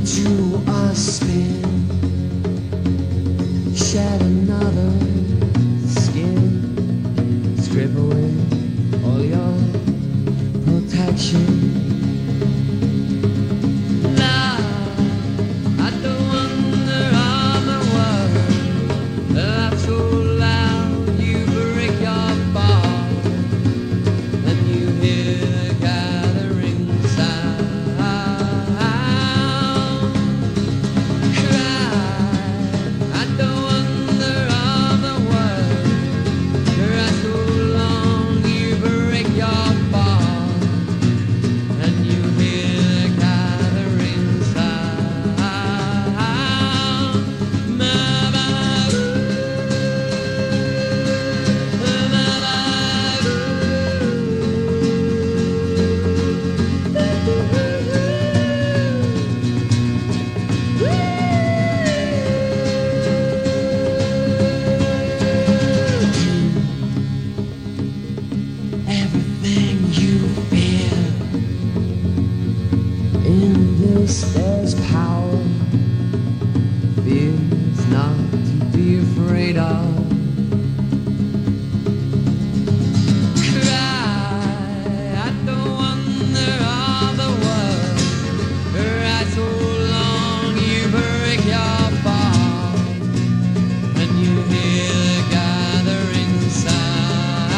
into a spin, shed another skin, strip away all your protection. There's power, fears not to be afraid of. Cry at the wonder of the world. Cry so long you break your fall, and you hear the gathering sound.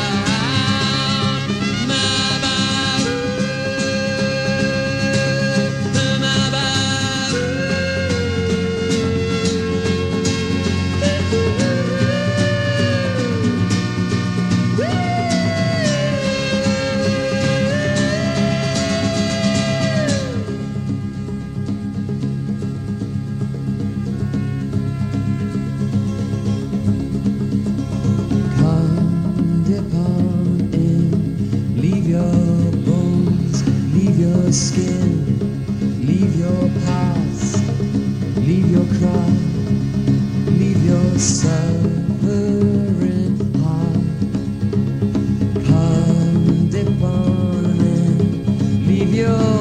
Skin, leave your past, leave your cry, leave your suffering heart. Come dip on and leave your